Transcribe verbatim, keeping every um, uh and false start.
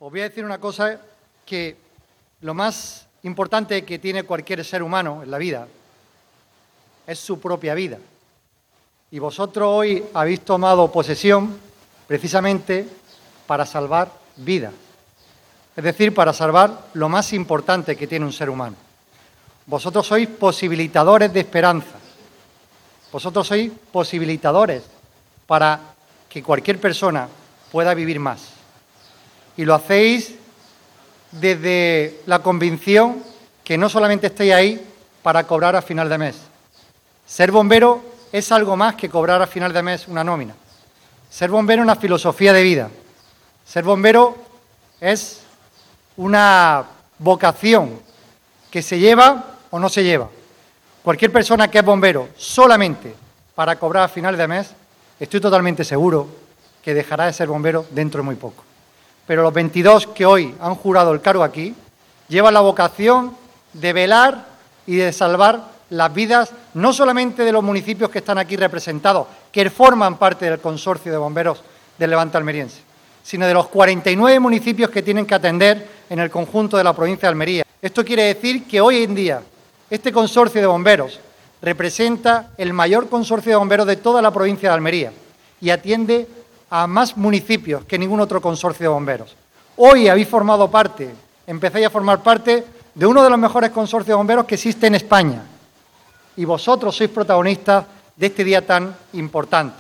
Os voy a decir una cosa, que lo más importante que tiene cualquier ser humano en la vida es su propia vida. Y vosotros hoy habéis tomado posesión precisamente para salvar vidas. Es decir, para salvar lo más importante que tiene un ser humano. Vosotros sois posibilitadores de esperanza. Vosotros sois posibilitadores para que cualquier persona pueda vivir más. Y lo hacéis desde la convicción que no solamente estéis ahí para cobrar a final de mes. Ser bombero es algo más que cobrar a final de mes una nómina. Ser bombero es una filosofía de vida. Ser bombero es una vocación que se lleva o no se lleva. Cualquier persona que es bombero solamente para cobrar a final de mes, estoy totalmente seguro que dejará de ser bombero dentro de muy poco. Pero los veintidós que hoy han jurado el cargo aquí llevan la vocación de velar y de salvar las vidas no solamente de los municipios que están aquí representados, que forman parte del consorcio de bomberos del Levante almeriense, sino de los cuarenta y nueve municipios que tienen que atender en el conjunto de la provincia de Almería. Esto quiere decir que hoy en día este consorcio de bomberos representa el mayor consorcio de bomberos de toda la provincia de Almería y atiende a más municipios que ningún otro consorcio de bomberos. Hoy habéis formado parte, empezáis a formar parte de uno de los mejores consorcios de bomberos que existe en España. Y vosotros sois protagonistas de este día tan importante.